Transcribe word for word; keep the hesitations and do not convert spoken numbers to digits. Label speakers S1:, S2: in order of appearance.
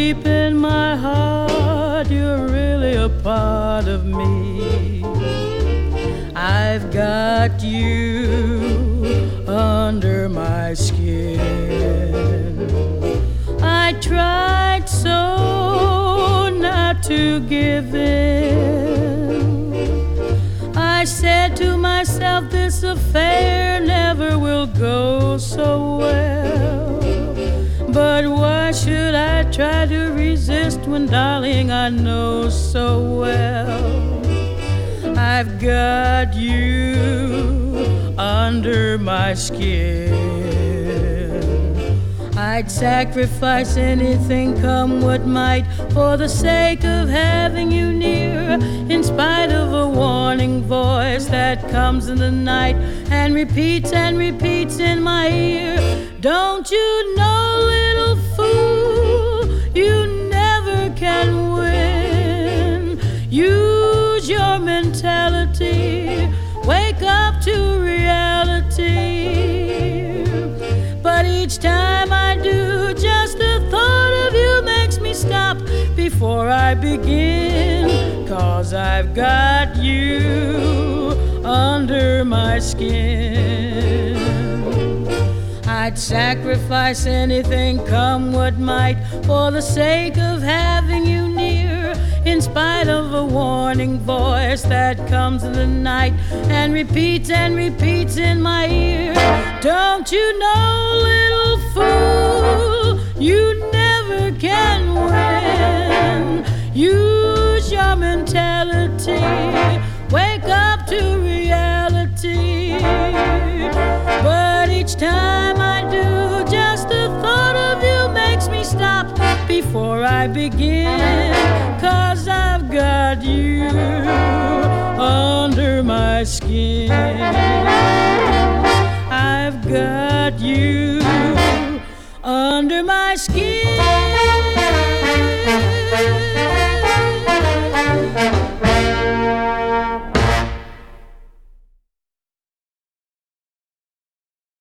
S1: deep in my heart, you're really a part of me. I've got you under my skin. I tried so not to give in. I said to myself, this affair never will go so well. But why should I try to resist when, darling, I know so well I've got you under my skin. I'd sacrifice anything, come what might, for the sake of having you near, in spite of a warning voice that comes in the night and repeats and repeats in my ear. Don't you know, little fool, you never can win. Use your mentality, wake up to reality. But each time I do, just the thought of you makes me stop before I begin. 'Cause I've got you under my skin. I'd sacrifice anything, come what might, for the sake of having you near, in spite of a warning voice that comes in the night and repeats and repeats in my ear. Don't you know, little fool, you never can win. Use your mentality, wake up to reality. But each time I do, just the thought of you makes me stop before I begin. 'Cause I've got you under my skin. I've got you under my skin.